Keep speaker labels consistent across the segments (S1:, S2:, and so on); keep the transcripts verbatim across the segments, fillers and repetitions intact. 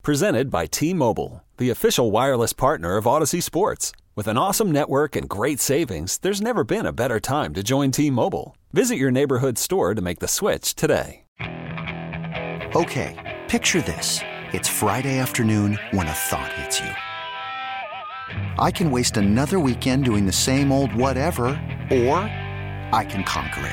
S1: Presented by T-Mobile, the official wireless partner of Odyssey Sports. With an awesome network and great savings, there's never been a better time to join T-Mobile. Visit your neighborhood store to make the switch today.
S2: Okay, picture this. It's Friday afternoon when a thought hits you. I can waste another weekend doing the same old whatever, or I can conquer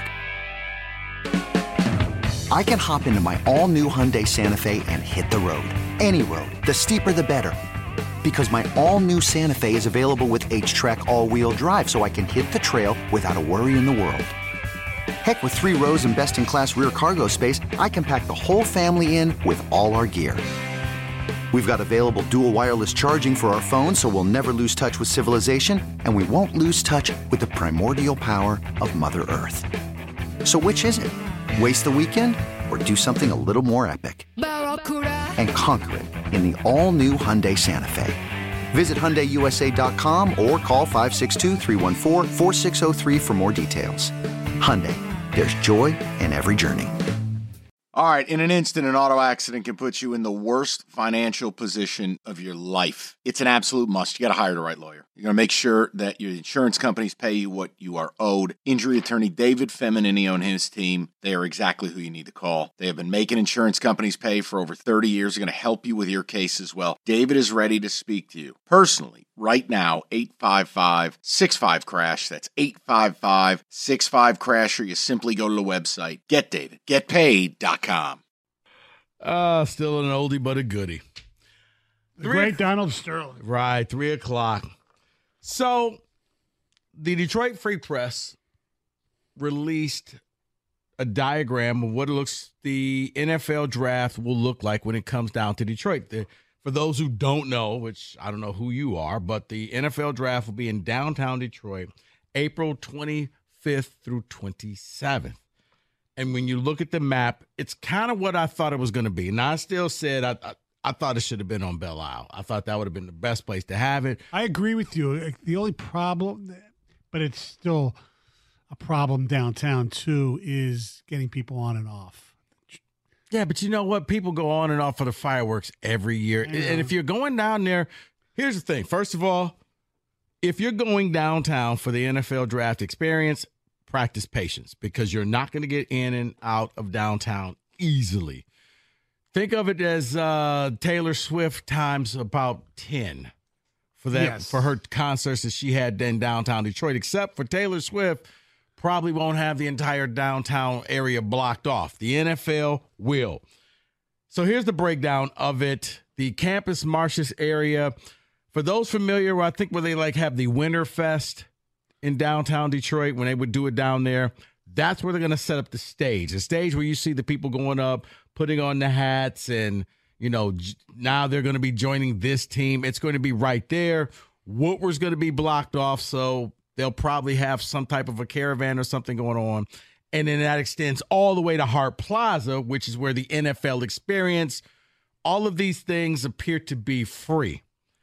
S2: it. I can hop into my all-new Hyundai Santa Fe and hit the road. Any road. The steeper, the better. Because my all-new Santa Fe is available with H-Track all-wheel drive, so I can hit the trail without a worry in the world. Heck, with three rows and best-in-class rear cargo space, I can pack the whole family in with all our gear. We've got available dual wireless charging for our phones, so we'll never lose touch with civilization, and we won't lose touch with the primordial power of Mother Earth. So which is it? Waste the weekend or do something a little more epic? And conquer it in the all-new Hyundai Santa Fe. Visit Hyundai U S A dot com or call five six two, three one four, four six zero three for more details. Hyundai, there's joy in every journey.
S3: All right, in an instant, an auto accident can put you in the worst financial position of your life. It's an absolute must. You got to hire the right lawyer. You're going to make sure that your insurance companies pay you what you are owed. Injury attorney David Feminini and his team, they are exactly who you need to call. They have been making insurance companies pay for over thirty years. They're going to help you with your case as well. David is ready to speak to you personally right now. Eight five five, six five, crash. That's eight five five, six five, crash, or you simply go to the website get david get paid dot com.
S4: Uh, still an oldie but a goodie.
S5: The great Donald Sterling.
S4: Right, three o'clock. So, the Detroit Free Press released a diagram of what it looks the N F L draft will look like when it comes down to Detroit. The, for those who don't know, which I don't know who you are, but the N F L draft will be in downtown Detroit, April twenty-fifth through twenty-seventh. And when you look at the map, it's kind of what I thought it was going to be. Now, I still said I, I, I thought it should have been on Belle Isle. I thought that would have been the best place to have it.
S5: I agree with you. The only problem, but it's still a problem downtown, too, is getting people on and off.
S4: Yeah, but you know what? People go on and off for the fireworks every year. And if you're going down there, here's the thing. First of all, if you're going downtown for the N F L draft experience, practice patience because you're not going to get in and out of downtown easily. Think of it as uh, Taylor Swift times about ten for that
S5: Yes.
S4: for her concerts that she had in downtown Detroit, except for Taylor Swift probably won't have the entire downtown area blocked off. The N F L will. So here's the breakdown of it. The Campus Martius area, for those familiar, I think where they like have the Winterfest in downtown Detroit, when they would do it down there, that's where they're going to set up the stage. The stage where you see the people going up, putting on the hats, and, you know, j- now they're going to be joining this team. It's going to be right there. Woodward's going to be blocked off, so they'll probably have some type of a caravan or something going on. And then that extends all the way to Hart Plaza, which is where the N F L experience. All of these things appear to be free.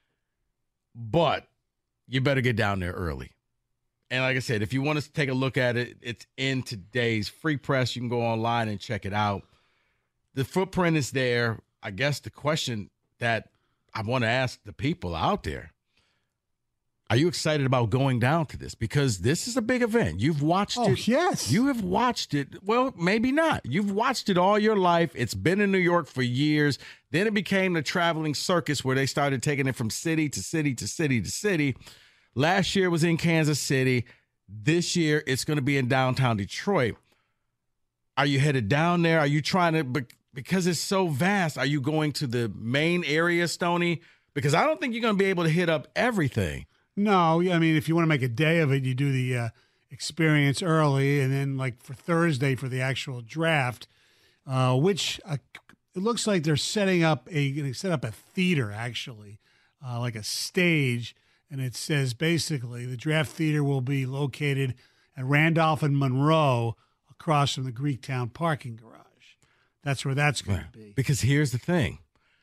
S4: But you better get down there early. And like I said, if you want to take a look at it, it's in today's Free Press. You can go online and check it out. The footprint is there. I guess the question that I want to ask the people out there, are you excited about going down to this? Because this is a big event. You've watched
S5: Oh,
S4: it.
S5: yes.
S4: You have watched it. Well, maybe not. You've watched it all your life. It's been in New York for years. Then it became the traveling circus where they started taking it from city to city to city to city. Last year was in Kansas City. This year it's going to be in downtown Detroit. Are you headed down there? Are you trying to, because it's so vast, are you going to the main area, Stoney? Because I don't think you're going to be able to hit up everything.
S5: No, I mean, if you want to make a day of it, you do the uh, experience early, and then like for Thursday for the actual draft, uh, which uh, it looks like they're setting up a they set up a theater actually, uh, like a stage. And it says basically the draft theater will be located at Randolph and Monroe across from the Greektown parking garage. That's where that's going to be.
S4: Because here's the thing.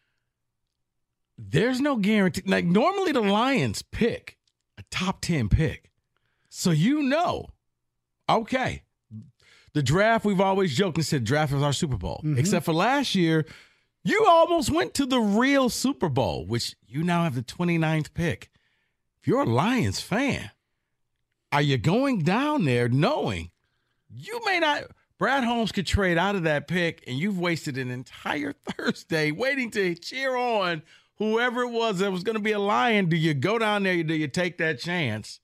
S4: There's no guarantee. Like normally the Lions pick a top ten pick. So you know, okay, the draft, we've always joked and said draft is our Super Bowl. Mm-hmm. Except for last year, You almost went to the real Super Bowl, which you now have the twenty-ninth pick. If you're a Lions fan, are you going down there knowing you may not – Brad Holmes could trade out of that pick, and you've wasted an entire Thursday waiting to cheer on whoever it was that was going to be a Lion. Do you go down there? Do you take that chance?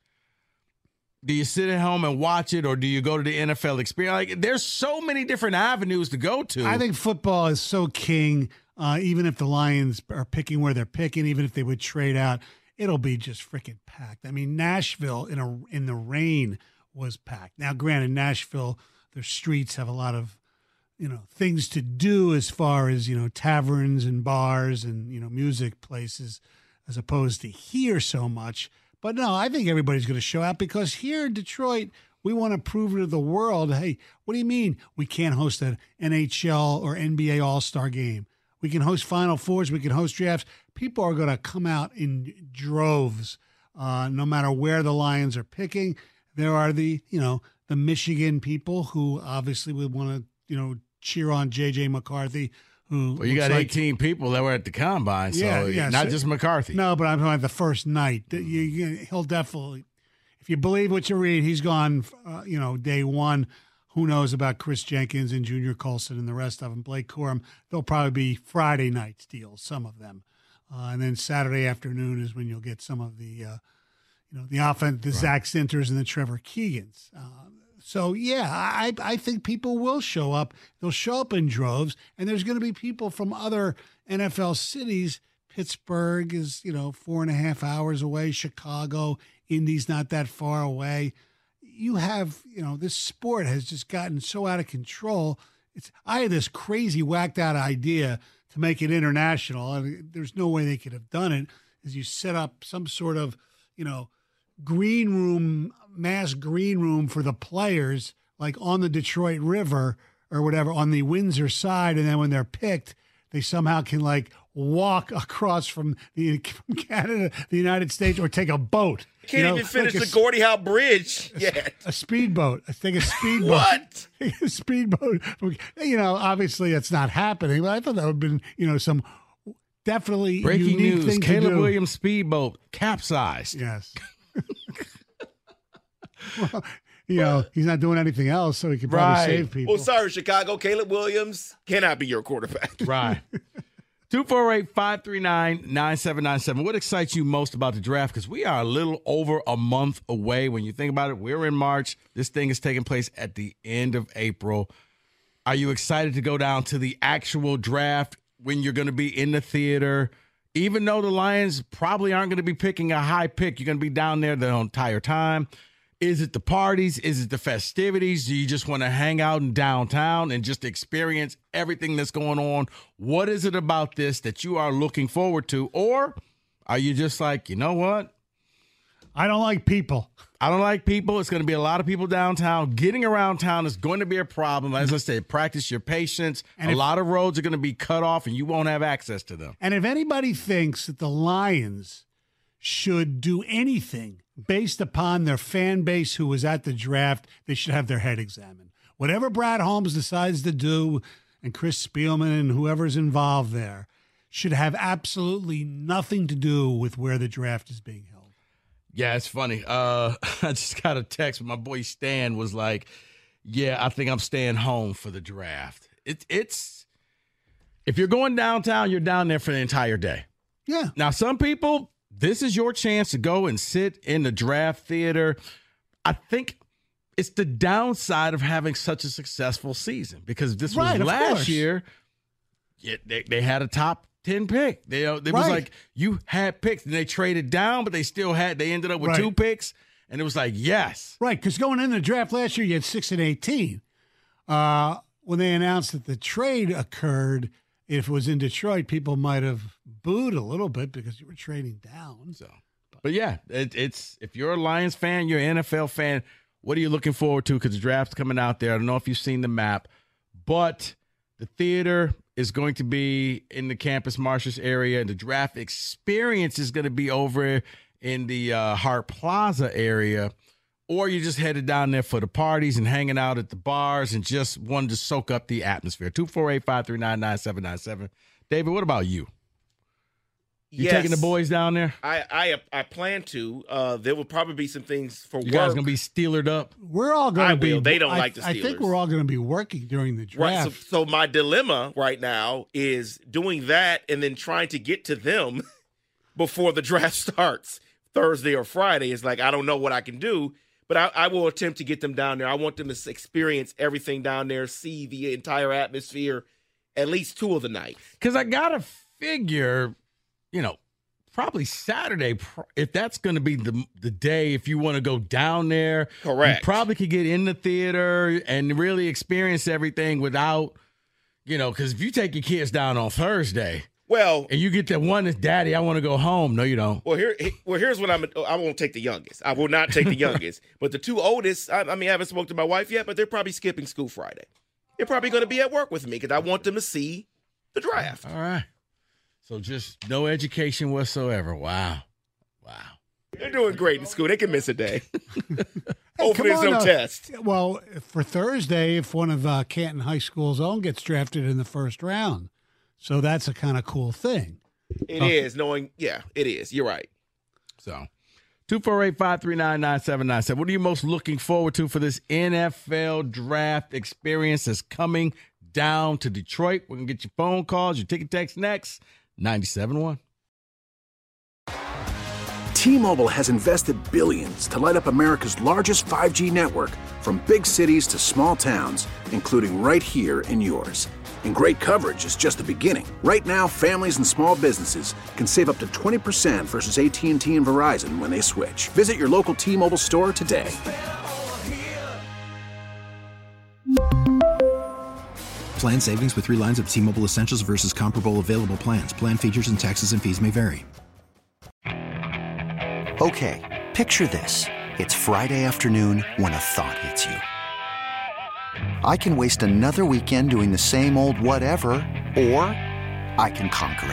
S4: Do you sit at home and watch it, or do you go to the N F L experience? Like, there's so many different avenues to go to.
S5: I think football is so king, uh, even if the Lions are picking where they're picking, even if they would trade out, it'll be just freaking packed. I mean, Nashville in a in the rain was packed. Now, granted, Nashville, their streets have a lot of, you know, things to do as far as, you know, taverns and bars and, you know, music places, as opposed to here so much. But no, I think everybody's going to show out, because here in Detroit, we want to prove to the world, hey, what do you mean we can't host an N H L or N B A All-Star game? We can host Final Fours. We can host drafts. People are going to come out in droves, uh, no matter where the Lions are picking. There are the, you know, the Michigan people who obviously would want to, you know, cheer on J J McCarthy. Who
S4: well, you got
S5: like,
S4: eighteen people that were at the combine, so
S5: yeah, yeah,
S4: not
S5: so,
S4: just McCarthy.
S5: No, but I'm talking about the first night. You, you, he'll definitely, if you believe what you read, he's gone, uh, you know, day one. Who knows about Chris Jenkins and Junior Colson and the rest of them? Blake Corum, they'll probably be Friday night deals, some of them. Uh, and then Saturday afternoon is when you'll get some of the, uh, you know, the offense, the right. Zach Sinters and the Trevor Keegans. Uh, So, yeah, I I think people will show up. They'll show up in droves, and there's going to be people from other N F L cities. Pittsburgh is, you know, four and a half hours away. Chicago, Indy's not that far away. You have, you know, this sport has just gotten so out of control. It's I had this crazy, whacked-out idea to make it international. I mean, there's no way they could have done it, is you set up some sort of, you know, green room, mass green room for the players, like on the Detroit River or whatever, on the Windsor side, and then when they're picked, they somehow can like walk across from the from Canada, the United States, or take a boat.
S6: Can't
S5: you know,
S6: even finish
S5: like
S6: the Gordie Howe Bridge yet.
S5: A, a speedboat. I think a speedboat.
S6: What?
S5: A speedboat. You know, obviously that's not happening, but I thought that would have been, you know, some definitely
S4: breaking
S5: unique
S4: news.
S5: thing
S4: Caleb
S5: to do.
S4: Williams speedboat capsized.
S5: Yes. Well, you know, he's not doing anything else, so he can probably
S4: Right.
S5: save people.
S6: Oh, sorry, Chicago. Caleb Williams cannot be your quarterback.
S4: Right. two four eight, five three nine, nine seven nine seven. What excites you most about the draft? Because we are a little over a month away. When you think about it, we're in March. This thing is taking place at the end of April. Are you excited to go down to the actual draft when you're going to be in the theater? Even though the Lions probably aren't going to be picking a high pick, you're going to be down there the entire time. Is it the parties? Is it the festivities? Do you just want to hang out in downtown and just experience everything that's going on? What is it about this that you are looking forward to? Or are you just like, you know what?
S5: I don't like people.
S4: I don't like people. It's going to be a lot of people downtown. Getting around town is going to be a problem. As I said, practice your patience.
S5: And
S4: a
S5: if-
S4: lot of roads are going to be cut off and you won't have access to them.
S5: And if anybody thinks that the Lions should do anything based upon their fan base who was at the draft, they should have their head examined. Whatever Brad Holmes decides to do, and Chris Spielman and whoever's involved there, should have absolutely nothing to do with where the draft is being held.
S4: Yeah, it's funny. Uh, I just got a text from my boy Stan was like, yeah, I think I'm staying home for the draft. It, it's if you're going downtown, you're down there for the entire day.
S5: Yeah.
S4: Now, some people, this is your chance to go and sit in the draft theater. I think it's the downside of having such a successful season, because this
S5: Right,
S4: was
S5: of
S4: last
S5: course.
S4: year. Yeah, they, they had a top ten pick. They, uh, it was
S5: Right.
S4: like you had picks and they traded down, but they still had, they ended up with
S5: Right.
S4: two picks. And it was like, yes.
S5: Right, because going into the draft last year, you had six and eighteen. Uh, when they announced that the trade occurred, if it was in Detroit, people might have booed a little bit because you were trading down.
S4: So, but yeah, it, it's if you're a Lions fan, you're an N F L fan, what are you looking forward to? Because the draft's coming out there. I don't know if you've seen the map, but the theater is going to be in the Campus Martius area, and the draft experience is going to be over in the uh, Hart Plaza area. Or you just headed down there for the parties and hanging out at the bars and just wanted to soak up the atmosphere. two four eight, five three nine, nine seven nine seven. David, what about you? You
S6: yes,
S4: taking the boys down there?
S6: I I, I plan to. Uh, there will probably be some things for
S4: You
S6: work.
S4: guys gonna be Steelered up?
S5: We're all going
S6: I
S5: to be.
S6: will. They don't
S5: I,
S6: like the
S5: I think
S6: Steelers.
S5: we're all going to be working during the draft.
S6: Right. So, so my dilemma right now is doing that and then trying to get to them before the draft starts Thursday or Friday. It's like I don't know what I can do, but I, I will attempt to get them down there. I want them to experience everything down there, see the entire atmosphere, at least two of the nights.
S4: Because I gotta figure, you know, probably Saturday, if that's going to be the the day, if you want to go down there.
S6: Correct.
S4: You probably could get in the theater and really experience everything without, you know, because if you take your kids down on Thursday
S6: Well,
S4: and you get the one that's, Daddy, I want to go home. No, you don't.
S6: well, here, well, here's what I'm. I won't take the youngest. I will not take the youngest. But the two oldest, I, I mean, I haven't spoken to my wife yet, but they're probably skipping school Friday. They're probably going to be at work with me because I want them to see the draft.
S4: All right. So just no education whatsoever. Wow. Wow.
S6: They're doing great in school. They can miss a day.
S5: Hey,
S6: Hopefully
S5: come
S6: there's no
S5: on, uh,
S6: test.
S5: Well, for Thursday, if one of uh, Canton High School's own gets drafted in the first round, so that's a kind of cool thing.
S6: It is knowing, yeah, it is. You're right.
S4: So two four eight, five three nine, nine seven nine seven. What are you most looking forward to for this N F L draft experience that's coming down to Detroit? We're going to get your phone calls, your ticket text next. ninety-seven point one.
S7: T-Mobile has invested billions to light up America's largest five G network, from big cities to small towns, including right here in yours. And great coverage is just the beginning. Right now, families and small businesses can save up to twenty percent versus A T and T and Verizon when they switch. Visit your local T-Mobile store today.
S8: Plan savings with three lines of T-Mobile Essentials versus comparable available plans. Plan features and taxes and fees may vary.
S2: Okay, picture this. It's Friday afternoon when a thought hits you. I can waste another weekend doing the same old whatever, or I can conquer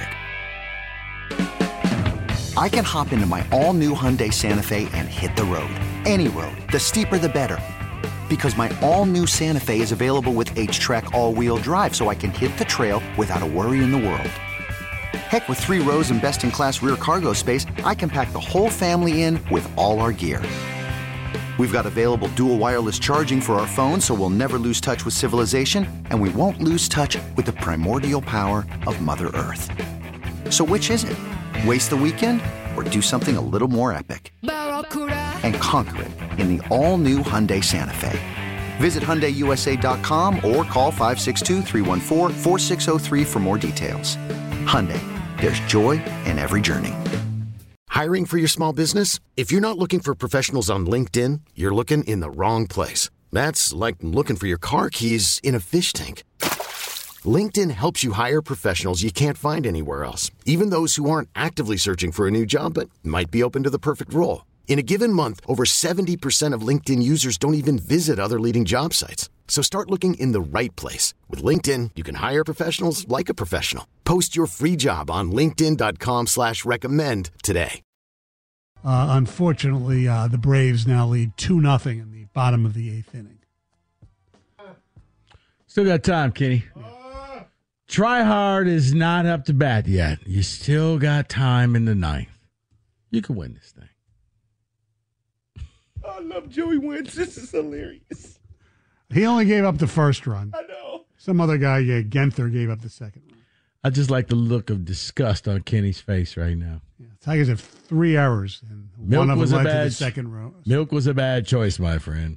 S2: it. I can hop into my all-new Hyundai Santa Fe and hit the road. Any road. The steeper the better. Because my all-new Santa Fe is available with H-Track all-wheel drive, so I can hit the trail without a worry in the world. Heck, with three rows and best-in-class rear cargo space, I can pack the whole family in with all our gear. We've got available dual wireless charging for our phones, so we'll never lose touch with civilization, and we won't lose touch with the primordial power of Mother Earth. So which is it? Waste the weekend or do something a little more epic? And conquer it in the all-new Hyundai Santa Fe. Visit Hyundai U S A dot com or call five six two, three one four, four six zero three for more details. Hyundai, there's joy in every journey.
S9: Hiring for your small business? If you're not looking for professionals on LinkedIn, you're looking in the wrong place. That's like looking for your car keys in a fish tank. LinkedIn helps you hire professionals you can't find anywhere else, even those who aren't actively searching for a new job but might be open to the perfect role. In a given month, over seventy percent of LinkedIn users don't even visit other leading job sites. So start looking in the right place. With LinkedIn, you can hire professionals like a professional. Post your free job on linkedin dot com slash recommend today.
S5: Uh, unfortunately, uh, the Braves now lead two nothing in the bottom of the eighth inning.
S4: Still got time, Kenny. Try hard is not up to bat yet. You still got time in the ninth. You can win this thing.
S6: I love Joey Wentz. This is hilarious.
S5: He only gave up the first run.
S6: I know.
S5: Some other guy, yeah, Genther, gave up the second run.
S4: I just like the look of disgust on Kenny's face right now.
S5: Yeah, Tigers have three errors, and
S4: Milk
S5: one of
S4: was
S5: them
S4: a
S5: led to
S4: bad
S5: the second row.
S4: Milk was a bad choice, my friend.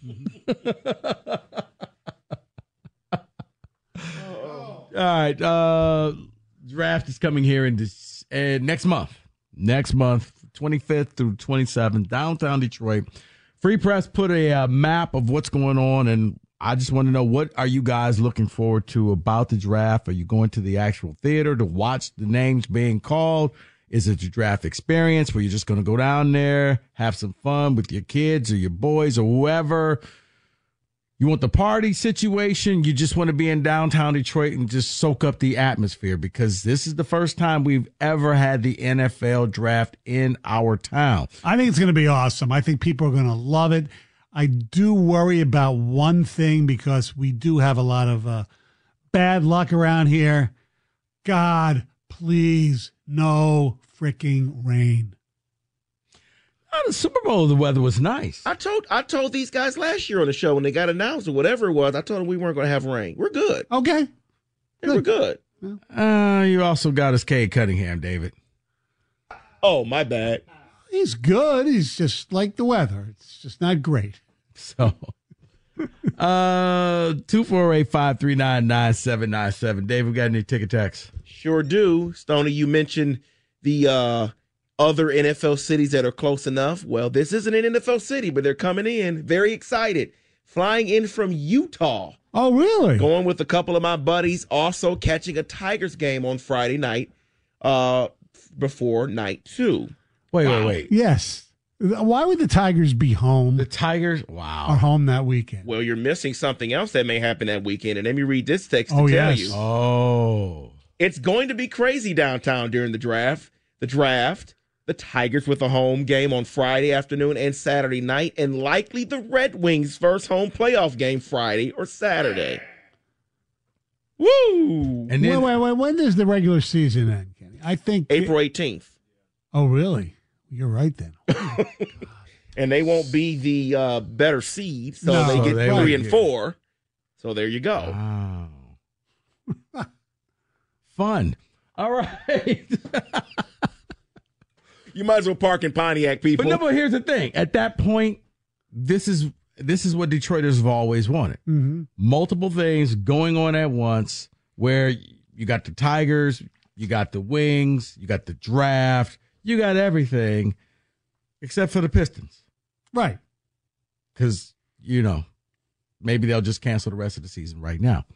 S4: All right. Uh, draft is coming here in this, uh, next month. Next month, twenty-fifth through twenty-seventh, downtown Detroit. Free Press put a uh, map of what's going on, and I just want to know, what are you guys looking forward to about the draft? Are you going to the actual theater to watch the names being called? Is it your draft experience where you're just going to go down there, have some fun with your kids or your boys or whoever? You want the party situation? You just want to be in downtown Detroit and just soak up the atmosphere, because this is the first time we've ever had the N F L draft in our town.
S5: I think it's going to be awesome. I think people are going to love it. I do worry about one thing, because we do have a lot of uh, bad luck around here. God, please, no freaking rain.
S4: Oh, the Super Bowl, the weather was nice.
S6: I told I told these guys last year on the show when they got announced or whatever it was, I told them we weren't going to have rain. We're good.
S5: Okay.
S6: Yeah, we're good.
S4: Uh, you also got us Cade Cunningham, David.
S6: Oh, my bad.
S5: He's good. He's just like the weather. It's just not great.
S4: So, uh, two four eight, five three nine, nine seven nine seven. Dave, we got any ticket text?
S6: Sure do. Stoney, you mentioned the uh, other N F L cities that are close enough. Well, this isn't an N F L city, but they're coming in. Very excited. Flying in from Utah.
S5: Oh, really?
S6: Going with a couple of my buddies. Also catching a Tigers game on Friday night uh, before night two.
S4: Wait,
S6: Wow.
S4: wait, wait.
S5: Yes. Why would the Tigers be home
S4: The Tigers,
S5: or
S4: wow.
S5: home that weekend?
S6: Well, you're missing something else that may happen that weekend. And let me read this text to
S5: Oh,
S6: tell
S5: yes.
S6: you.
S4: Oh.
S6: It's going to be crazy downtown during the draft. The draft, the Tigers with a home game on Friday afternoon and Saturday night, and likely the Red Wings' first home playoff game Friday or Saturday. Woo!
S4: And then,
S5: wait, wait, wait. When does the regular season end, Kenny? I think
S6: April eighteenth.
S5: Oh, really? You're right then.
S6: And they won't be the uh, better seed, so
S5: No,
S6: they get
S4: they
S6: three
S4: won't
S6: and
S4: get-
S6: four. So there you go.
S4: wow. Fun. All right.
S6: You might as well park in Pontiac, people.
S4: But no, but here's the thing. At that point, this is this is what Detroiters have always wanted.
S5: Mm-hmm.
S4: Multiple things going on at once, where you got the Tigers, you got the Wings, you got the draft, you got everything, except for the Pistons.
S5: Right.
S4: Because, you know, maybe they'll just cancel the rest of the season right now.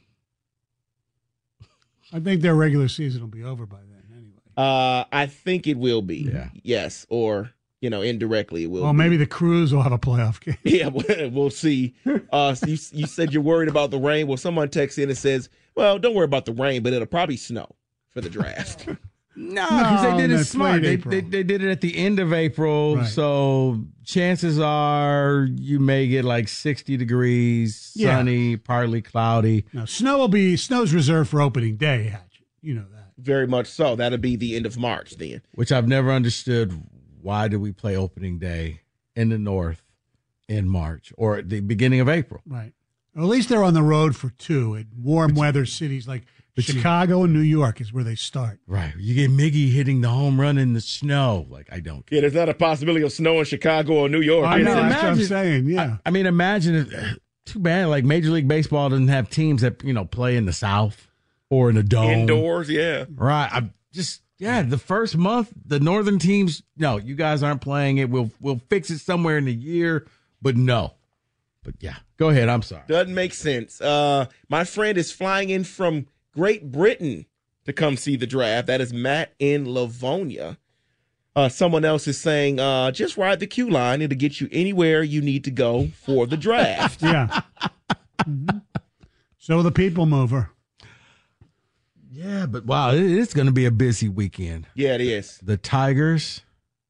S5: I think their regular season will be over by then anyway.
S6: Uh, I think it will be.
S4: Yeah.
S6: Yes, or, you know, indirectly it will
S5: Well,
S6: be.
S5: maybe the Crews will have a playoff game.
S6: Yeah, we'll see. Uh, so you, you said you're worried about the rain. Well, someone texts in and says, well, don't worry about the rain, but it'll probably snow for the draft.
S4: No, because
S5: No,
S4: they did it
S5: that's
S4: smart.
S5: late
S4: They,
S5: April.
S4: they they did it at the end of April,
S5: Right.
S4: so chances are you may get like sixty degrees,
S5: Yeah.
S4: sunny, partly cloudy.
S5: Now, snow will be snow's reserved for opening day, Hatch. You know that.
S6: Very much so. That'll be the end of March then.
S4: Which I've never understood. Why do we play opening day in the North in March or at the beginning of April?
S5: Right. Well, at least they're on the road for two in warm weather cities like
S4: but you-
S5: Chicago and New York is where they start.
S4: Right. You get Miggy hitting the home run in the snow. Like, I don't care.
S6: Yeah, there's not a possibility of snow in Chicago or New York.
S5: I
S6: is
S5: know,
S6: there?
S5: that's what I'm
S4: imagine-
S5: saying, yeah.
S4: I, I mean, imagine if, too bad, like Major League Baseball doesn't have teams that, you know, play in the South or in a dome.
S6: Indoors, yeah.
S4: Right. I just, yeah, the first month, the Northern teams, no, you guys aren't playing it. We'll, we'll fix it somewhere in the year, but no. But yeah, go ahead. I'm sorry.
S6: Doesn't make sense. Uh, my friend is flying in from Great Britain to come see the draft. That is Matt in Livonia. Uh, someone else is saying, uh, just ride the Q line. It'll get you anywhere you need to go for the draft.
S5: Yeah. Mhm. So the people mover.
S4: Yeah, but wow, it- it's going to be a busy weekend.
S6: Yeah, it is.
S4: The Tigers,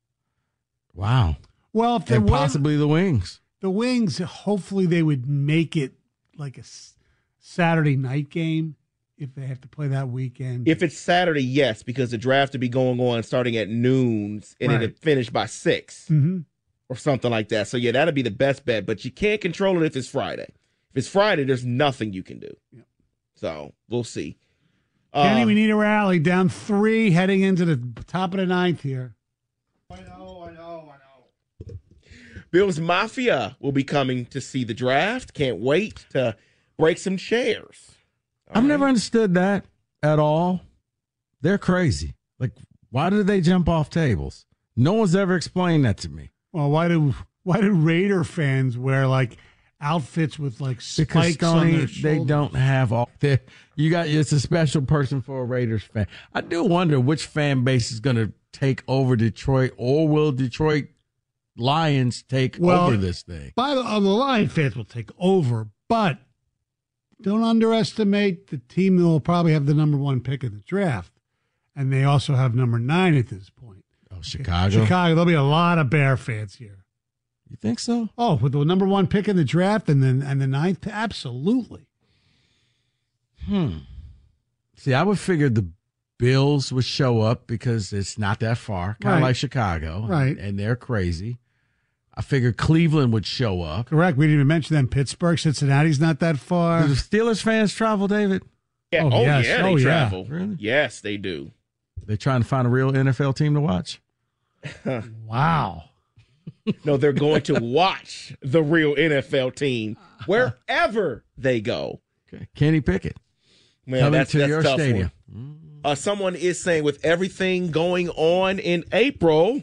S4: wow,
S5: Well, if they
S4: and
S5: win,
S4: possibly the Wings.
S5: the Wings, hopefully they would make it like a s- Saturday night game if they have to play that weekend.
S6: If it's Saturday, yes, because the draft will be going on starting at noons and
S5: Right.
S6: it'll finish by six
S5: Mhm.
S6: or something like that. So, yeah, that'll be the best bet. But you can't control it if it's Friday. If it's Friday, there's nothing you can do.
S5: Yep.
S6: So, we'll see.
S5: Kenny,
S6: Uh,
S5: we need a rally. Down three, heading into the top of the ninth here. I know, I know, I know.
S6: Bills Mafia will be coming to see the draft. Can't wait to break some chairs. All
S4: I've
S6: right.
S4: never understood that at all. They're crazy. Like, why do they jump off tables? No one's ever explained that to me.
S5: Well, why do why do Raider fans wear like outfits with like
S4: Because
S5: spikes on
S4: Stoney,
S5: their
S4: they
S5: shoulders?
S4: don't have all. they- You got it's a special person for a Raiders fan. I do wonder which fan base is going to take over Detroit, or will Detroit Lions take
S5: Well,
S4: over this thing?
S5: By the, uh, the Lion fans will take over, but don't underestimate the team that will probably have the number one pick in the draft, and they also have number nine at this point.
S4: Oh, Chicago.
S5: Chicago. There'll be a lot of Bear fans here.
S4: You think so?
S5: Oh, with the number one pick in the draft and then and the ninth, absolutely.
S4: Hmm. See, I would figure the Bills would show up because it's not that far, kind of
S5: Right.
S4: like Chicago.
S5: Right.
S4: And they're crazy. I figured Cleveland would show up.
S5: Correct. We didn't even mention them. Pittsburgh, Cincinnati's not that far.
S4: Do the Steelers fans travel, David?
S6: Yeah.
S5: Oh,
S6: Oh,
S5: yes.
S6: yeah, they
S5: Oh, yeah.
S6: travel.
S4: Really?
S6: Yes, they do.
S4: They're trying to find a real N F L team to watch?
S5: Wow.
S6: No, they're going to watch the real N F L team wherever they go.
S4: Okay. Kenny Pickett.
S6: Man,
S4: Coming
S6: that's,
S4: to
S6: that's
S4: your
S6: a tough
S4: stadium.
S6: one. Uh, someone is saying with everything going on in April,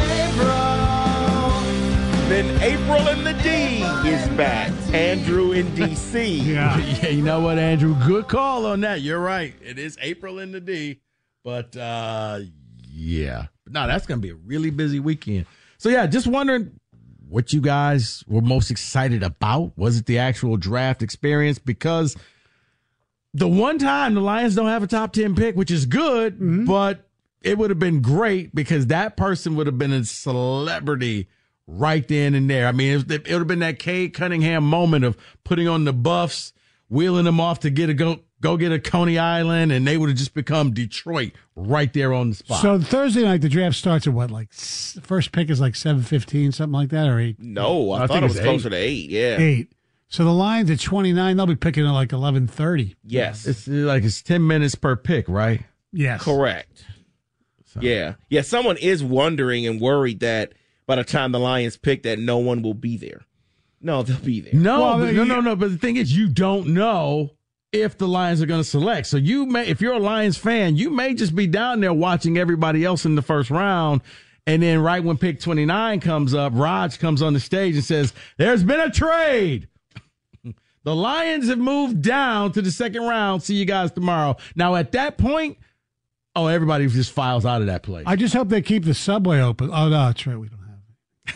S6: then April in the D is back. Andrew in D C.
S5: Yeah.
S4: Yeah, you know what, Andrew? Good call on that. You're right. It is April in the D. But, uh, yeah. No, that's going to be a really busy weekend. So, yeah, just wondering what you guys were most excited about. Was it the actual draft experience? Because the one time the Lions don't have a top ten pick, which is good, mm-hmm. but it would have been great because that person would have been a celebrity right then and there. I mean, it, it would have been that Cade Cunningham moment of putting on the buffs, wheeling them off to get a go, go get a Coney Island, and they would have just become Detroit right there on the spot.
S5: So Thursday night, the draft starts at what? Like s- first pick is like seven fifteen, something like that, or eight?
S6: No, I,
S4: I
S6: thought
S4: think
S6: it was
S4: it's
S6: closer
S4: eight.
S6: to eight. Yeah.
S5: Eight. So the Lions at twenty-nine, they'll be picking at like eleven thirty.
S6: Yes.
S4: It's like it's ten minutes per pick, right?
S5: Yes.
S6: Correct.
S4: So.
S6: Yeah. Yeah. Someone is wondering and worried that by the time the Lions pick that no one will be there. No, they'll be there.
S4: No,
S5: Well,
S4: but,
S5: you-
S4: no, no, no. But the thing is, you don't know if the Lions are going to select. So you may, if you're a Lions fan, you may just be down there watching everybody else in the first round. And then right when pick twenty-nine comes up, Raj comes on the stage and says, there's been a trade. The Lions have moved down to the second round. See you guys tomorrow. Now, at that point, oh, everybody just files out of that place.
S5: I just hope they keep the subway open. Oh, no, that's right. We don't have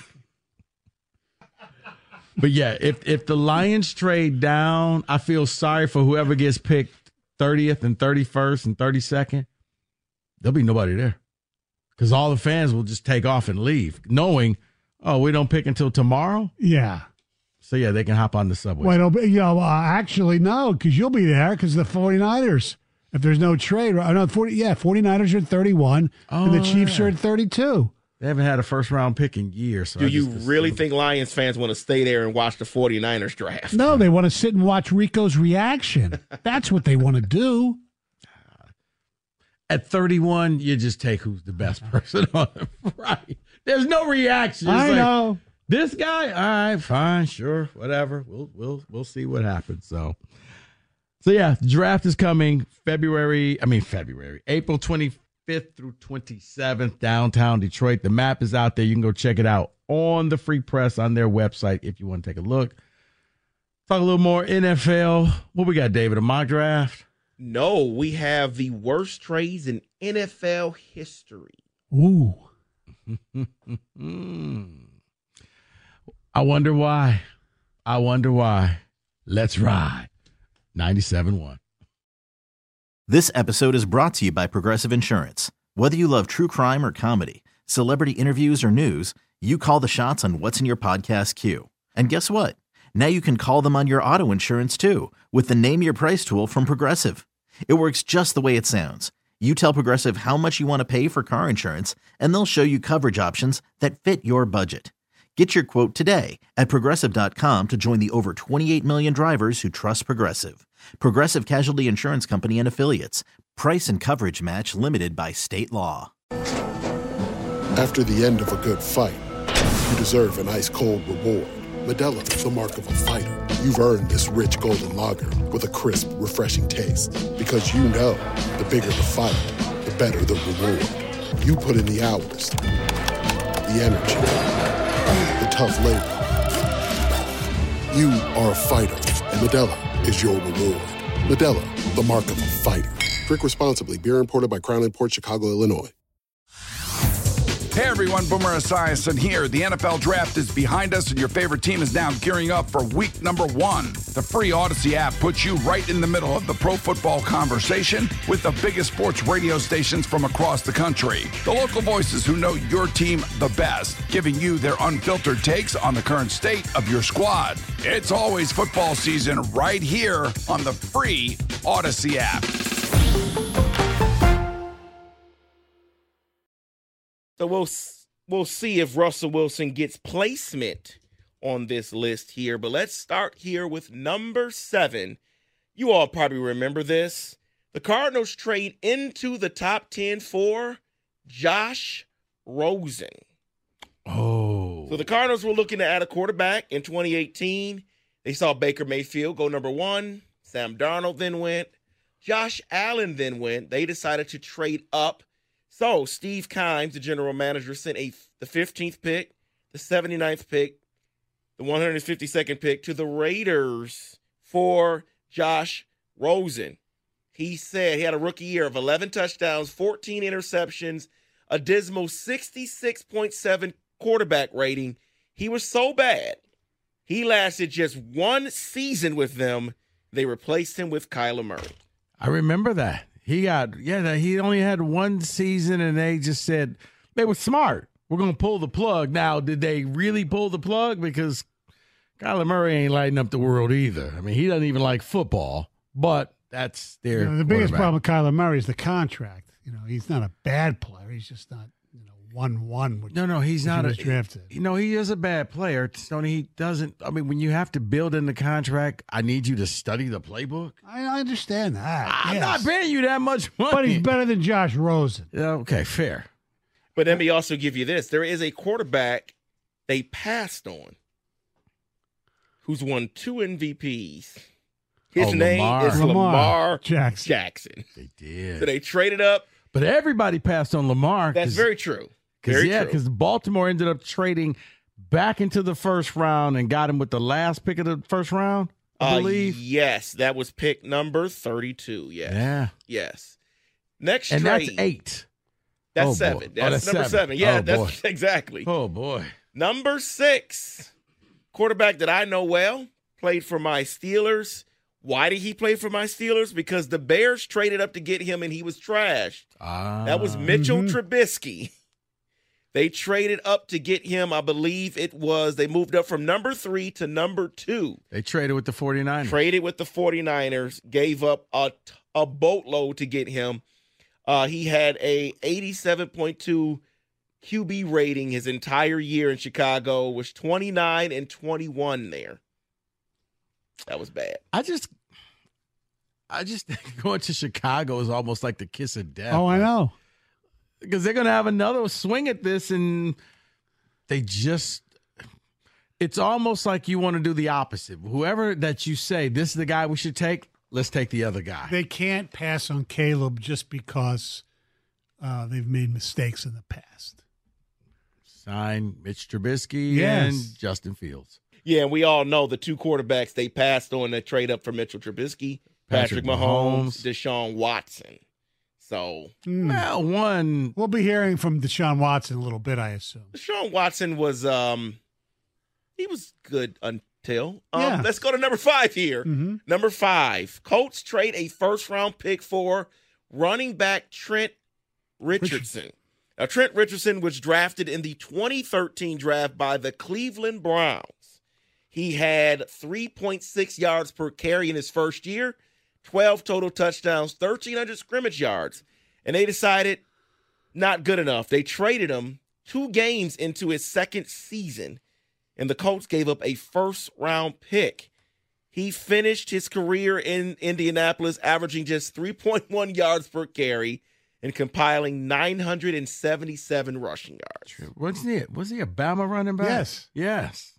S5: it.
S4: But yeah, if if the Lions trade down, I feel sorry for whoever gets picked thirtieth and thirty-first and thirty-second. There'll be nobody there because all the fans will just take off and leave, knowing, oh, we don't pick until tomorrow.
S5: Yeah.
S4: So yeah, they can hop on the subway.
S5: Well, it'll be, you know, uh, actually, no, because you'll be there because the 49ers, if there's no trade, I know, forty, yeah, 49ers are at thirty-one and the
S4: Oh,
S5: Chiefs
S4: yeah.
S5: are at thirty-two.
S4: They haven't had a first round pick in years. So
S6: Do
S4: I
S6: you
S4: just
S6: really
S4: assume-
S6: think Lions fans want to stay there and watch the 49ers draft?
S5: No, they want to sit and watch Rico's reaction. That's what they want to do.
S4: at thirty-one, you just take who's the best person on it. Right. There's no reaction. It's
S5: I
S4: like,
S5: know.
S4: This guy, all right, fine, sure, whatever. We'll we'll we'll see what happens. So, so yeah, the draft is coming February. I mean February, April twenty-fifth through twenty-seventh, downtown Detroit. The map is out there. You can go check it out on the Free Press on their website if you want to take a look. Talk a little more N F L. What we got, David? A mock draft?
S6: No, we have the worst trades in N F L history.
S5: Ooh.
S4: I wonder why. I wonder why. Let's ride. ninety-seven point one.
S10: This episode is brought to you by Progressive Insurance. Whether you love true crime or comedy, celebrity interviews or news, you call the shots on what's in your podcast queue. And guess what? Now you can call them on your auto insurance too with the Name Your Price tool from Progressive. It works just the way it sounds. You tell Progressive how much you want to pay for car insurance, and they'll show you coverage options that fit your budget. Get your quote today at Progressive dot com to join the over twenty-eight million drivers who trust Progressive. Progressive Casualty Insurance Company and Affiliates. Price and coverage match limited by state law.
S11: After the end of a good fight, you deserve an ice-cold reward. Modelo is the mark of a fighter. You've earned this rich golden lager with a crisp, refreshing taste. Because you know, the bigger the fight, the better the reward. You put in the hours, the energy, the tough labor. You are a fighter, and Modelo is your reward. Modelo, the mark of a fighter. Drink responsibly. Beer imported by Crown Imports, Chicago, Illinois.
S12: Hey everyone, Boomer Esiason here. The N F L Draft is behind us and your favorite team is now gearing up for week number one. The free Odyssey app puts you right in the middle of the pro football conversation with the biggest sports radio stations from across the country. The local voices who know your team the best, giving you their unfiltered takes on the current state of your squad. It's always football season right here on the free Odyssey app.
S6: So we'll we'll see if Russell Wilson gets placement on this list here. But let's start here with number seven. You all probably remember this. The Cardinals trade into the top ten for Josh Rosen.
S4: Oh.
S6: So the Cardinals were looking to add a quarterback in twenty eighteen. They saw Baker Mayfield go number one. Sam Darnold then went. Josh Allen then went. They decided to trade up. So Steve Kimes, the general manager, sent a the fifteenth pick, the seventy-ninth pick, the one hundred fifty-second pick to the Raiders for Josh Rosen. He said he had a rookie year of eleven touchdowns, fourteen interceptions, a dismal sixty-six point seven quarterback rating. He was so bad, he lasted just one season with them. They replaced him with Kyler Murray.
S4: I remember that. He got, yeah, he only had one season, and they just said, they were smart. We're going to pull the plug. Now, did they really pull the plug? Because Kyler Murray ain't lighting up the world either. I mean, he doesn't even like football, but that's their
S5: You know, the biggest problem with Kyler Murray is the contract. You know, he's not a bad player. He's just not, you know, one one.
S4: No, no, he's not
S5: he
S4: a
S5: was drafted.
S4: You know, he is a bad player. Tony, he doesn't. I mean, when you have to build in the contract, I need you to study the playbook.
S5: I understand that.
S4: I'm
S5: yes.
S4: not paying you that much money.
S5: But he's better than Josh Rosen.
S4: Yeah, okay, fair.
S6: But let me also give you this. There is a quarterback they passed on who's won two M V Ps. His
S4: Oh,
S6: name
S4: Lamar.
S6: is
S5: Lamar
S6: Lamar
S5: Jackson.
S6: Jackson.
S4: They did.
S6: So they traded up.
S4: But everybody passed on Lamar.
S6: That's very true.
S4: Cause,
S6: Very
S4: yeah,
S6: true.
S4: because Baltimore ended up trading back into the first round and got him with the last pick of the first round, I
S6: Uh,
S4: believe.
S6: yes, that was pick number thirty-two. Yes.
S4: Yeah.
S6: Yes. Next
S4: And
S6: trade.
S4: that's eight.
S6: That's
S4: Oh, boy.
S6: seven.
S4: Oh,
S6: That's,
S4: that's
S6: number
S4: seven.
S6: seven. Yeah,
S4: Oh,
S6: that's
S4: boy.
S6: exactly.
S4: Oh, boy.
S6: Number six, quarterback that I know well, played for my Steelers. Why did he play for my Steelers? Because the Bears traded up to get him and he was trashed.
S4: Ah.
S6: That was Mitchell
S5: Mhm.
S6: Trubisky. They traded up to get him. I believe it was, they moved up from number three to number two.
S4: They traded with the 49ers.
S6: Traded with the 49ers, gave up a, a boatload to get him. Uh, he had a eighty-seven point two Q B rating his entire year in Chicago, was twenty-nine and twenty-one there. That was bad.
S4: I just, I just think going to Chicago is almost like the kiss of death.
S5: Oh, I know.
S4: Because they're going to have another swing at this, and they just, it's almost like you want to do the opposite. Whoever that you say, this is the guy we should take, let's take the other guy.
S5: They can't pass on Caleb just because uh, they've made mistakes in the past.
S4: Sign Mitch Trubisky
S5: Yes.
S4: and Justin Fields.
S6: Yeah, and we all know the two quarterbacks they passed on that trade up for Mitchell Trubisky, Patrick,
S4: Patrick
S6: Mahomes,
S4: Mahomes.
S6: Deshaun Watson. So
S5: Mm.
S4: Well, one,
S5: We'll be hearing from Deshaun Watson in a little bit, I assume.
S6: Deshaun Watson was um he was good until um
S5: Yeah.
S6: let's go to number five here.
S5: Mhm.
S6: Number five. Colts trade a first round pick for running back Trent Richardson. Now Trent Richardson was drafted in the twenty thirteen draft by the Cleveland Browns. He had three point six yards per carry in his first year, twelve total touchdowns, thirteen hundred scrimmage yards. And they decided not good enough. They traded him two games into his second season, and the Colts gave up a first-round pick. He finished his career in Indianapolis averaging just three point one yards per carry and compiling nine hundred seventy-seven rushing yards.
S4: wasn't he, was he a Bama running back?
S5: Yes.
S4: Yes.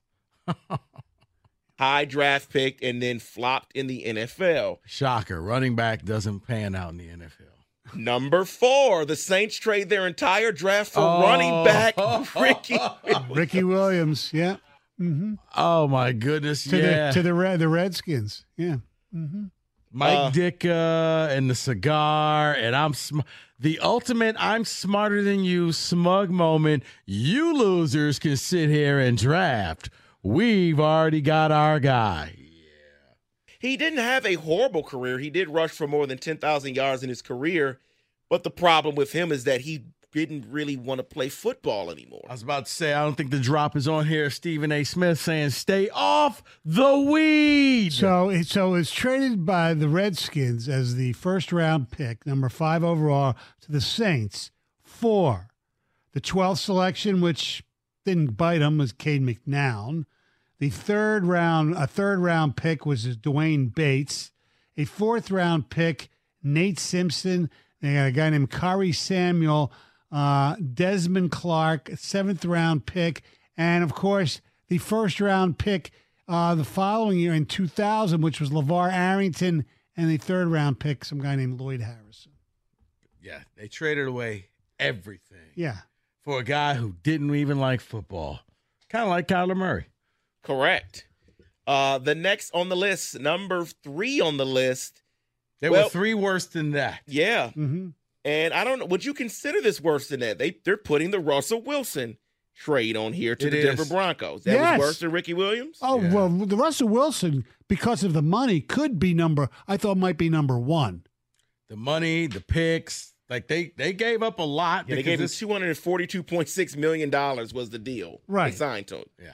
S6: High draft pick and then flopped in the N F L.
S4: Shocker. Running back doesn't pan out in the N F L.
S6: Number four, the Saints trade their entire draft for
S4: Oh.
S6: running back Ricky.
S5: Ricky Williams, yeah. Mm-hmm.
S4: Oh, my goodness.
S5: To
S4: yeah.
S5: the to the Red the Redskins, yeah. Mm-hmm.
S4: Mike
S6: Uh,
S4: Ditka and the cigar, and I'm sm- the ultimate I'm smarter than you smug moment. You losers can sit here and draft. We've already got our guy.
S6: He didn't have a horrible career. He did rush for more than ten thousand yards in his career, but the problem with him is that he didn't really want to play football anymore.
S4: I was about to say, I don't think the drop is on here. Stephen A. Smith saying, stay off the weed.
S5: So, it- so it's traded by the Redskins as the first round pick, number five overall, to the Saints for The twelfth selection, which didn't bite him, was Cade McNown. The third round, a third round pick was Dwayne Bates. A fourth round pick, Nate Simpson. They got a guy named Kari Samuel, uh, Desmond Clark, seventh round pick. And of course, the first round pick uh, the following year in two thousand, which was LeVar Arrington, and the third round pick, some guy named Lloyd Harrison.
S4: Yeah, they traded away everything.
S5: Yeah.
S4: For a guy who didn't even like football. Kind of like Kyler Murray.
S6: Correct. Uh, the next on the list, number three on the list.
S4: There
S6: well,
S4: were three worse than that.
S6: Yeah.
S5: Mm-hmm.
S6: And I don't know, would you consider this worse than that? They, they're putting the Russell Wilson trade on here to
S4: It
S6: the
S4: is.
S6: Denver Broncos. That
S5: Yes.
S6: was worse than Ricky Williams?
S5: Oh,
S4: Yeah.
S5: well, the Russell Wilson, because of the money, could be number, I thought might be number one.
S4: The money, the picks, like they, they gave up a lot.
S6: Yeah, they
S4: because
S6: gave him
S4: this-
S6: two hundred forty-two point six million dollars was the deal.
S5: Right.
S6: They signed to him.
S4: Yeah.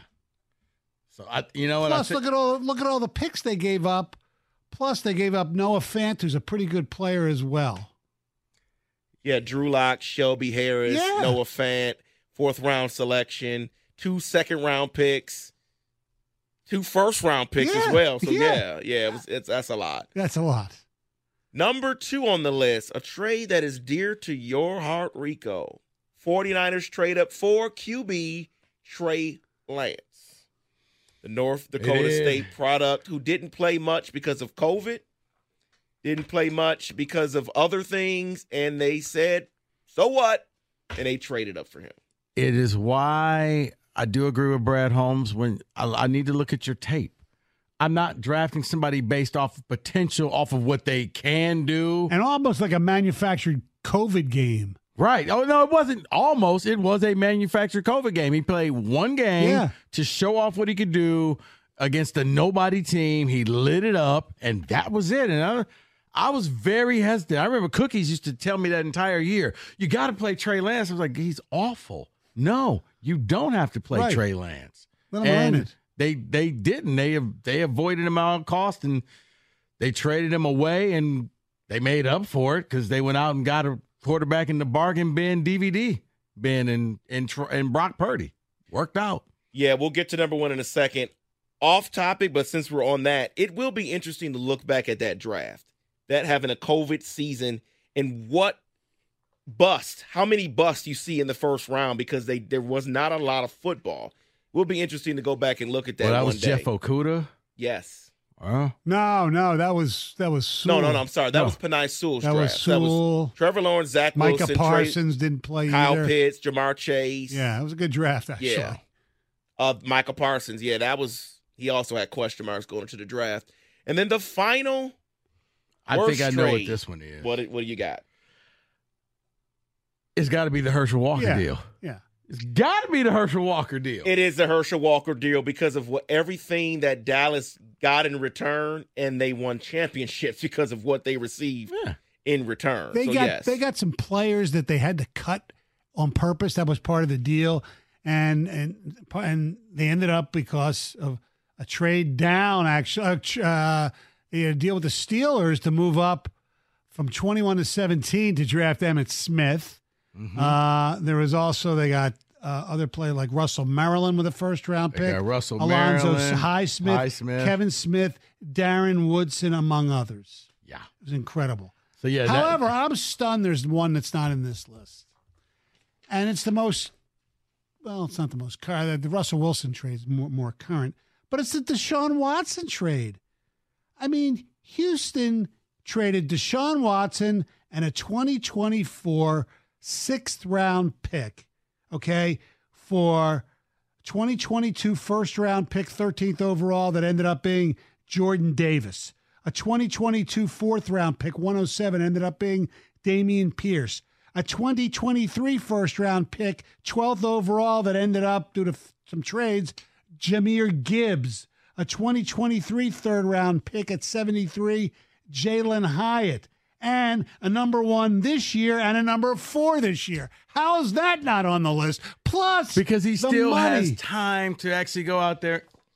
S4: So, I, you know what?
S5: Plus,
S4: I
S5: look at all look at all the picks they gave up. Plus, they gave up Noah Fant, who's a pretty good player as well.
S6: Yeah, Drew Lock, Shelby Harris,
S5: Yeah.
S6: Noah Fant, fourth round selection, two second round picks, two first round picks
S5: Yeah,
S6: as well. So
S5: yeah.
S6: yeah, yeah, it was, it's that's a lot.
S5: That's a lot.
S6: Number two on the list, a trade that is dear to your heart, Rico. 49ers trade up for Q B Trey Lance. The North Dakota
S4: is.
S6: State product who didn't play much because of COVID, didn't play much because of other things, and they said, so what? And they traded up for him.
S4: It is why I do agree with Brad Holmes when I, I need to look at your tape. I'm not drafting somebody based off of potential, off of what they can do.
S5: And almost like a manufactured COVID game.
S4: Right. Oh, no, it wasn't almost. It was a manufactured COVID game. He played one game
S5: Yeah.
S4: to show off what he could do against a nobody team. He lit it up, and that was it. And I, I was very hesitant. I remember Cookies used to tell me that entire year, you got to play Trey Lance. I was like, he's awful. No, you don't have to play
S5: Right.
S4: Trey Lance.
S5: Let him
S4: and
S5: earn it.
S4: They, they didn't. They, they avoided him at all cost, and they traded him away, and they made up for it because they went out and got a quarterback in the bargain bin D V D bin and and and Brock Purdy. Worked out.
S6: Yeah, we'll get to number one in a second. Off topic, but since we're on that, it will be interesting to look back at that draft, that having a COVID season, and what bust, how many busts you see in the first round because they there was not a lot of football. It will be interesting to go back and look at that.
S4: Well, that
S6: one
S4: was
S6: day.
S4: Jeff Okudah.
S6: Yes.
S4: Uh,
S5: No, no, that was that was Sewell.
S6: No, no, no. I'm sorry. That
S5: No.
S6: was Panay Sewell's
S5: That
S6: draft.
S5: was Sewell.
S6: Trevor Lawrence, Zach
S5: Micah
S6: Wilson,
S5: Parsons didn't play
S6: Trey, Kyle
S5: either.
S6: Pitts, Jamar Chase.
S5: Yeah, it was a good draft, actually.
S6: Yeah. Uh, Micah Parsons. Yeah, that was. He also had question marks going into the draft. And then the final.
S4: I
S6: worst
S4: think I know what
S6: trade.
S4: this one is.
S6: What What do you got?
S4: It's got to be the Herschel Walker
S5: Yeah.
S4: deal.
S5: Yeah.
S4: It's got to be the Herschel Walker deal.
S6: It is the Herschel Walker deal because of what everything that Dallas got in return, and they won championships because of what they received
S4: Yeah.
S6: in return.
S5: They
S6: so,
S5: got
S6: yes.
S5: they got some players that they had to cut on purpose. That was part of the deal, and and and they ended up because of a trade down. Actually, uh, tr- uh, they had a deal with the Steelers to move up from twenty-one to seventeen to draft Emmitt Smith.
S4: Mm-hmm.
S5: Uh, there was also they got uh, other players like Russell Maryland with a first round
S4: They
S5: pick.
S4: got Russell
S5: Alonzo
S4: Maryland,
S5: Highsmith,
S4: Highsmith.
S5: Kevin Smith, Darren Woodson, among others.
S4: Yeah.
S5: It was incredible.
S4: So yeah. that-
S5: However, I'm stunned there's one that's not in this list. And it's the most, well, it's not the most current. The Russell Wilson trade is more, more current, but it's the Deshaun Watson trade. I mean, Houston traded Deshaun Watson and a twenty twenty-four sixth round pick, okay, for twenty twenty-two first round pick, thirteenth overall, that ended up being Jordan Davis. A twenty twenty-two fourth round pick, one oh seven, ended up being Dameon Pierce. A twenty twenty-three first round pick, twelfth overall, that ended up, due to f- some trades, Jahmyr Gibbs. A twenty twenty-three third round pick at seventy-three, Jalen Hyatt. And a number one this year and a number four this year. How is that not on the list? Plus,
S4: because he
S5: the
S4: still
S5: money.
S4: has time to actually go out there.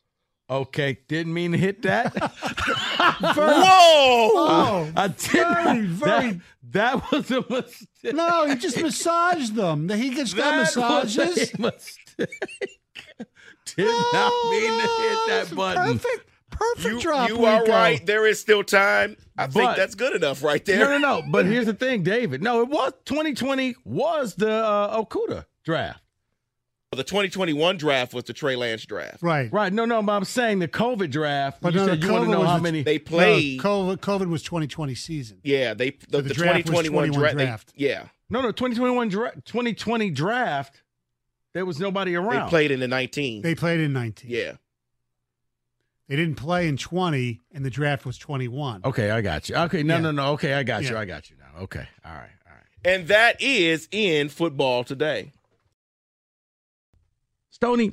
S4: Okay, didn't mean to hit that.
S6: Whoa!
S5: Oh,
S4: I did
S5: very, very.
S4: That, that was a mistake.
S5: No, he just massaged them. He gets got massages.
S4: Was a mistake. Did not mean to hit that button.
S5: Perfect, perfect
S6: You,
S5: drop.
S6: you are
S5: Rico.
S6: right. There is still time. I
S4: But-
S6: think that's good enough right there.
S4: No, no, no. But here's the thing, David. No, it was twenty twenty was the uh, Okuda draft.
S6: The twenty twenty-one draft was the Trey Lance draft.
S5: Right.
S4: Right. No, no, but I'm saying the COVID draft.
S5: But
S4: you
S5: no,
S4: said
S5: the
S4: you want to
S5: COVID
S4: know
S5: was
S4: how
S5: the-
S4: many.
S6: They played.
S5: No, COVID, COVID was twenty twenty season.
S6: Yeah, they the,
S5: So the
S6: the
S5: draft was
S6: twenty twenty-one
S5: twenty-one
S6: dra-
S5: draft.
S6: They, yeah,
S4: No, no, twenty twenty-one dra- twenty twenty draft. There was nobody around.
S6: they played in the nineteen.
S5: They played in nineteen.
S6: yeah,
S5: They didn't play in twenty, and the draft was twenty-one.
S4: Okay, I got you. Okay, no,
S5: Yeah.
S4: no, no. Okay, I got you.
S5: Yeah.
S4: I got you now. Okay, all right, all right.
S6: and that is in football today.
S4: Stoney,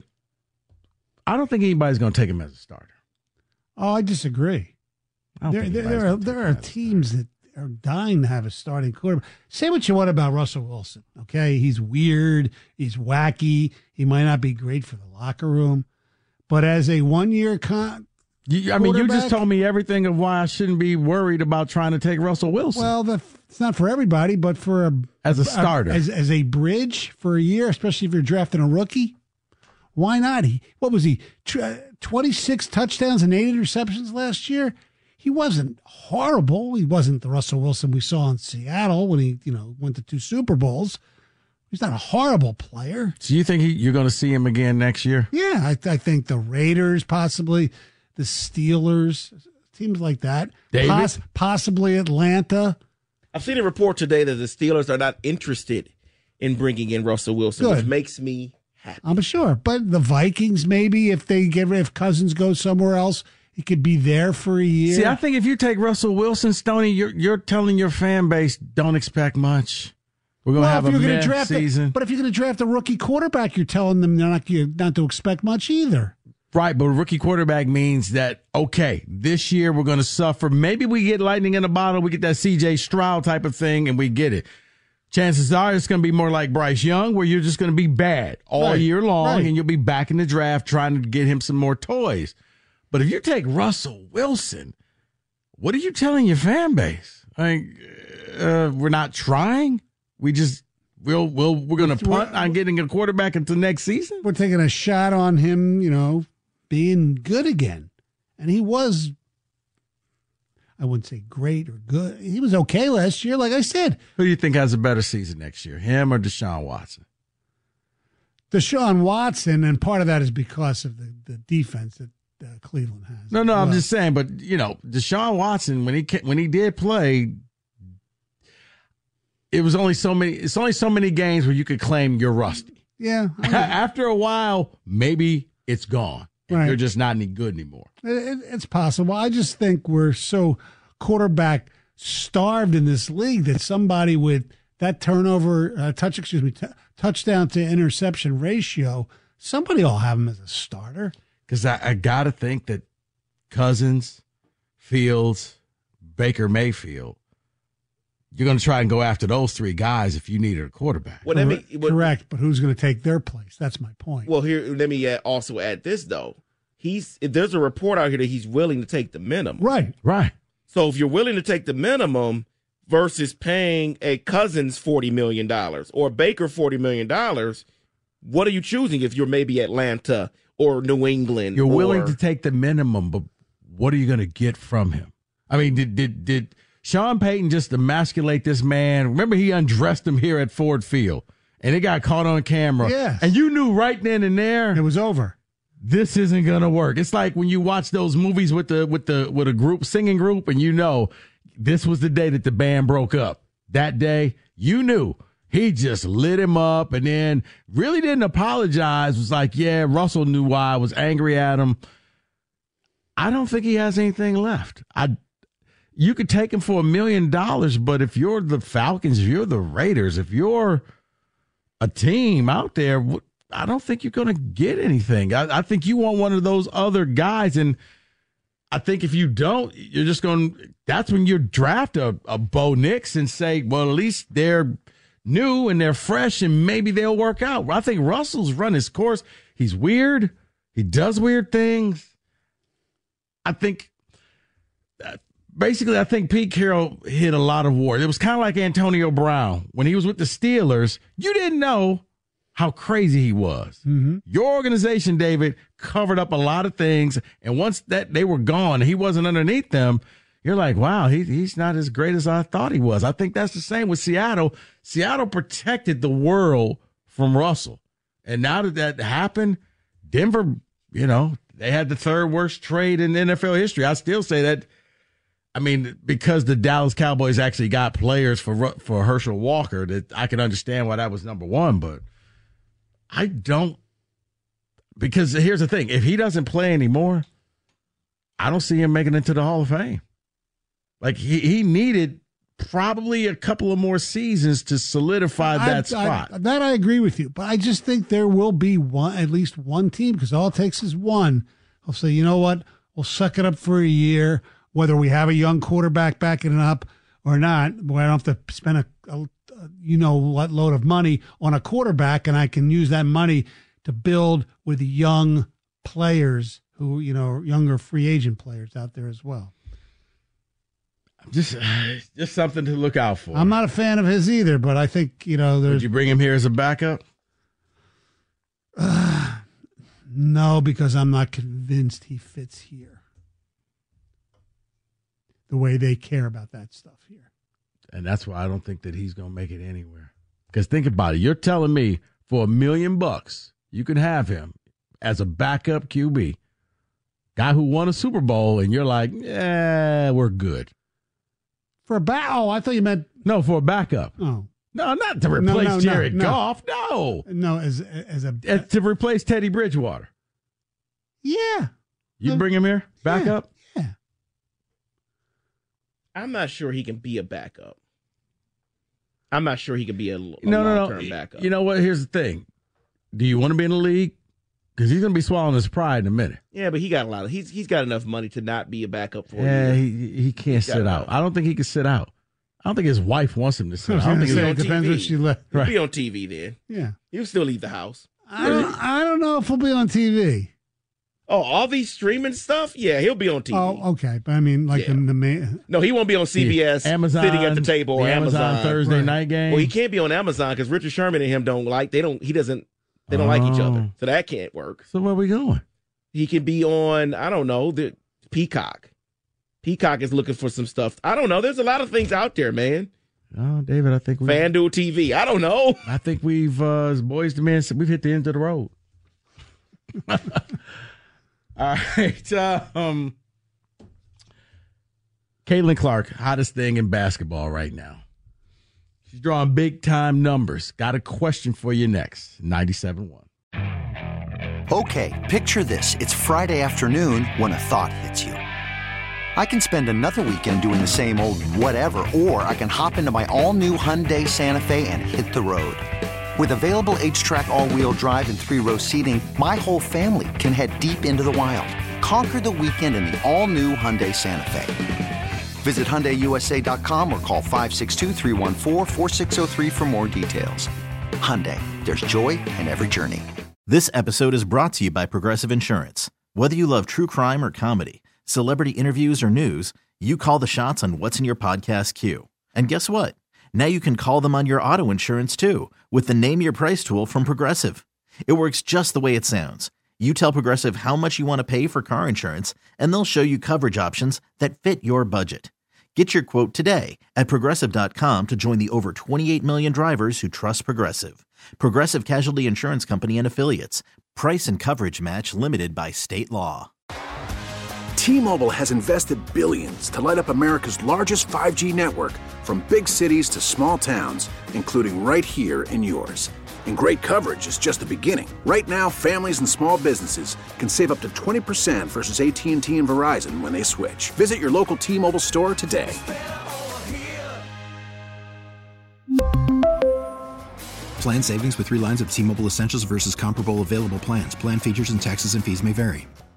S4: I don't think anybody's going to take him as a starter.
S5: Oh, I disagree.
S4: I don't
S5: There,
S4: think
S5: there,
S4: anybody's
S5: there are
S4: gonna take
S5: there
S4: him
S5: are
S4: as a
S5: teams that are dying to have a starting quarterback. Say what you want about Russell Wilson. Okay, he's weird. He's wacky. He might not be great for the locker room, but as a one-year con.
S4: You, I mean, you just
S5: quarterback?
S4: told me everything of why I shouldn't be worried about trying to take Russell Wilson.
S5: Well, the, it's not for everybody, but for a
S4: As a starter.
S5: as as a bridge for a year, especially if you're drafting a rookie. Why not? He what was he? twenty-six touchdowns and eight interceptions last year. He wasn't horrible. He wasn't the Russell Wilson we saw in Seattle when he, you know, went to two Super Bowls. He's not a horrible player.
S4: So you think he, you're going to see him again next year?
S5: Yeah, I, I think the Raiders, possibly the Steelers, teams like that.
S4: David?
S5: Poss- possibly Atlanta.
S6: I've seen a report today that the Steelers are not interested in bringing in Russell Wilson,
S5: Good.
S6: which makes me happy.
S5: I'm sure, but the Vikings maybe if they get if Cousins goes somewhere else, he could be there for a year.
S4: See, I think if you take Russell Wilson, Stoney, you're you're telling your fan base don't expect much. We're going to
S5: well,
S4: have
S5: if
S4: a
S5: you're gonna
S4: meh
S5: draft
S4: season.
S5: A, but if you're going to draft a rookie quarterback, you're telling them they're not you're not to expect much either.
S4: Right, but a rookie quarterback means that, okay, this year we're going to suffer. Maybe we get lightning in a bottle, we get that C J Stroud type of thing, and we get it. Chances are it's going to be more like Bryce Young, where you're just going to be bad all
S5: Right,
S4: year long,
S5: right.
S4: and you'll be back in the draft trying to get him some more toys. But if you take Russell Wilson, what are you telling your fan base? Like, uh, we're not trying. We just we'll we'll we're going to punt on getting a quarterback until next season.
S5: We're taking a shot on him, you know, being good again, and he was. I wouldn't say great or good. He was okay last year, like I said.
S4: Who do you think has a better season next year, him or Deshaun Watson?
S5: Deshaun Watson, and part of that is because of the, the defense that uh, Cleveland has.
S4: No, no, I'm
S5: Well,
S4: just saying. But you know, Deshaun Watson, when he ca- when he did play, it was only so many. It's only so many games where you could claim you're rusty.
S5: Yeah, I mean,
S4: After a while, maybe it's gone. And
S5: Right.
S4: You're just not any good anymore.
S5: it, it- it's possible. I just think we're so quarterback starved in this league that somebody with that turnover, uh, touch, excuse me, t- touchdown to interception ratio, somebody will have him as a starter.
S4: Because I, I got to think that Cousins, Fields, Baker Mayfield, you're going to try and go after those three guys if you needed a quarterback.
S6: Well, let me, what,
S5: Correct, but who's going to take their place? That's my point.
S6: well, here, let me add, also add this though. He's if there's a report out here that he's willing to take the minimum.
S5: Right.
S4: Right.
S6: So if you're willing to take the minimum versus paying a Cousins forty million dollars or Baker forty million dollars, what are you choosing if you're maybe Atlanta or New England?
S4: You're
S6: or,
S4: willing to take the minimum, but what are you going to get from him? I mean, did did did Sean Payton just emasculate this man? Remember, he undressed him here at Ford Field, and it got caught on camera.
S5: Yes.
S4: And you knew right then and there
S5: It was over.
S4: this isn't going to work. It's like when you watch those movies with the with the with a group singing group, and you know this was the day that the band broke up. That day, you knew. He just lit him up and then really didn't apologize. Was like, yeah, Russell knew why I was angry at him. I don't think he has anything left. I, you could take him for a million dollars, but if you're the Falcons, if you're the Raiders, if you're a team out there, I don't think you're going to get anything. I, I think you want one of those other guys, and I think if you don't, you're just going. That's when you draft a, a Bo Nix and say, well, at least they're new and they're fresh and maybe they'll work out. I think Russell's run his course. He's weird. He does weird things. I think uh, basically, I think Pete Carroll hit a lot of warts. It was kind of like Antonio Brown. When he was with the Steelers, you didn't know how crazy he was.
S5: Mm-hmm.
S4: Your organization, David, covered up a lot of things. And once that they were gone, he wasn't underneath them. You're like, wow, he, he's not as great as I thought he was. I think that's the same with Seattle. Seattle protected the world from Russell. And now that that happened, Denver, you know, they had the third worst trade in N F L history. I still say that. I mean, because the Dallas Cowboys actually got players for for Herschel Walker, that I can understand why that was number one. But I don't, because here's the thing. If he doesn't play anymore, I don't see him making it to the Hall of Fame. Like, he, he needed probably a couple of more seasons to solidify that
S5: I,
S4: spot.
S5: I, that I agree with you. But I just think there will be one, at least one team, because all it takes is one. I'll say, you know what? We'll suck it up for a year. Whether we have a young quarterback backing it up or not, I don't have to spend a, a you know what load of money on a quarterback, and I can use that money to build with young players who, you know, younger free agent players out there as well.
S4: Just, just something to look out for.
S5: I'm not a fan of his either, but I think, you know, there's.
S4: Would you bring him here as a backup?
S5: Uh, no, because I'm not convinced he fits here. The way they care about that stuff here.
S4: And that's why I don't think that he's going to make it anywhere. Because think about it. You're telling me for a million bucks, you can have him as a backup Q B. Guy who won a Super Bowl, and you're like, yeah, we're good.
S5: For a back? Oh, I thought you meant.
S4: No, for a backup.
S5: Oh.
S4: No, not to replace
S5: no, no,
S4: Jared
S5: no, no.
S4: Goff. No.
S5: No, as as a.
S4: Uh, to replace Teddy Bridgewater.
S5: Yeah.
S4: You
S5: Uh,
S4: bring him here? Backup?
S5: Yeah.
S6: I'm not sure he can be a backup. I'm not sure he can be a, a
S4: No, no,
S6: long-term
S4: no.
S6: backup.
S4: You know what? Here's the thing. Do you want to be in the league? Because he's going to be swallowing his pride in a minute.
S6: Yeah, but he got a lot of. He's he's got enough money to not be a backup for.
S4: Yeah,
S6: a year.
S4: he he can't
S6: He's got
S4: sit out.
S6: enough.
S4: I don't think he can sit out. I don't think his wife wants him to sit
S5: I
S4: out.
S5: was
S4: I don't
S5: gonna
S4: think
S5: say,
S4: he's
S5: it
S6: on
S5: depends
S6: T V.
S5: if she left.
S6: He'll
S4: Right.
S6: be on T V then.
S5: Yeah.
S6: He'll still leave the house.
S5: I don't, I don't know if he'll be on T V.
S6: Oh, all these streaming stuff? Yeah, he'll be on T V.
S5: Oh, okay. But I mean, like
S6: Yeah.
S5: the, the main.
S6: No, he won't be on C B S
S4: Amazon,
S6: sitting at the table or
S4: the Amazon,
S6: Amazon.
S4: Thursday
S5: Right.
S4: night game.
S6: Well, he can't be on Amazon because Richard Sherman and him don't like. They don't. He doesn't. They don't like each
S4: Oh.
S6: other, so that can't work.
S4: So where we going?
S6: He can be on. I don't know the Peacock. Peacock is looking for some stuff. I don't know. There's a lot of things out there, man.
S4: Oh, David, I think we.
S6: FanDuel T V. I don't know.
S4: I think we've, uh, as boys to men, we've hit the end of the road. All right. Uh, um, Caitlin Clark, hottest thing in basketball right now. She's drawing big time numbers. Got a question for you next. ninety-seven point one.
S2: Okay, picture this. It's Friday afternoon when a thought hits you. I can spend another weekend doing the same old whatever, or I can hop into my all-new Hyundai Santa Fe and hit the road. With available H-Track all-wheel drive and three-row seating, my whole family can head deep into the wild. Conquer the weekend in the all-new Hyundai Santa Fe. Visit Hyundai U S A dot com or call five six two, three one four, four six zero three for more details. Hyundai, there's joy in every journey.
S10: This episode is brought to you by Progressive Insurance. Whether you love true crime or comedy, celebrity interviews or news, you call the shots on what's in your podcast queue. And guess what? Now you can call them on your auto insurance too with the Name Your Price tool from Progressive. It works just the way it sounds. You tell Progressive how much you want to pay for car insurance, and they'll show you coverage options that fit your budget. Get your quote today at Progressive dot com to join the over twenty-eight million drivers who trust Progressive. Progressive Casualty Insurance Company and Affiliates. Price and coverage match limited by state law.
S7: T-Mobile has invested billions to light up America's largest five G network, from big cities to small towns, including right here in yours. And great coverage is just the beginning. Right now, families and small businesses can save up to twenty percent versus A T and T and Verizon when they switch. Visit your local T-Mobile store today.
S8: Plan savings with three lines of T-Mobile Essentials versus comparable available plans. Plan features and taxes and fees may vary.